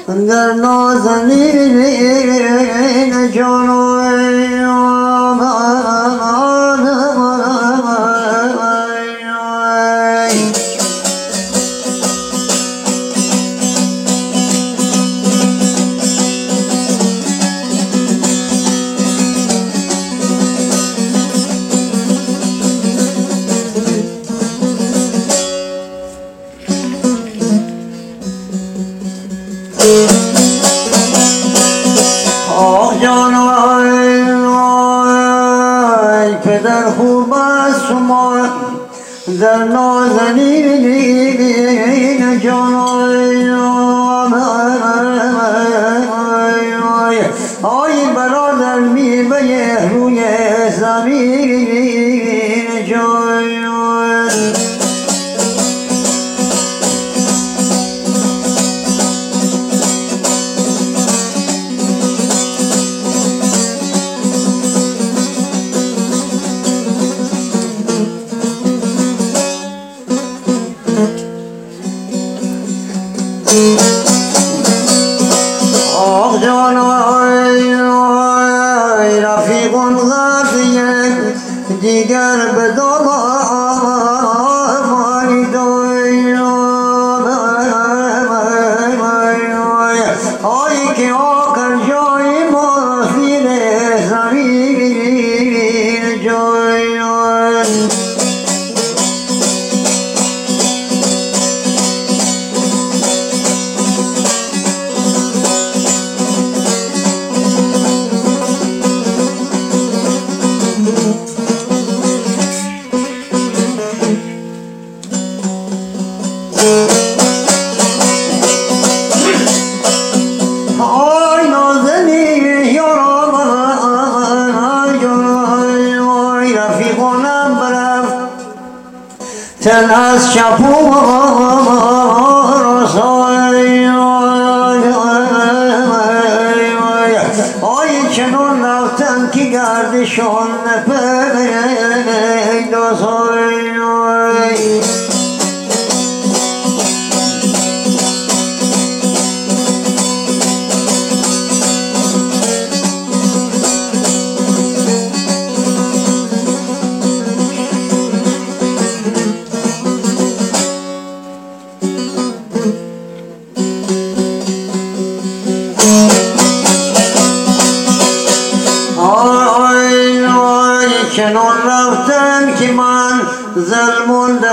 در نازنین جانوی جانوی پدر خوب است شما در نازنین جانوی آی برادر میوه روی زمین جای آق جانوی رفیق غافیه دیگر به دامانی دوی آی که آخر جای مفید زمین جای آی نازنین یارم رفیقانم برفت تن از شپو رسای آی چنان رفتن که گردشان پیدا سای چنان رفتن که من ظلمونده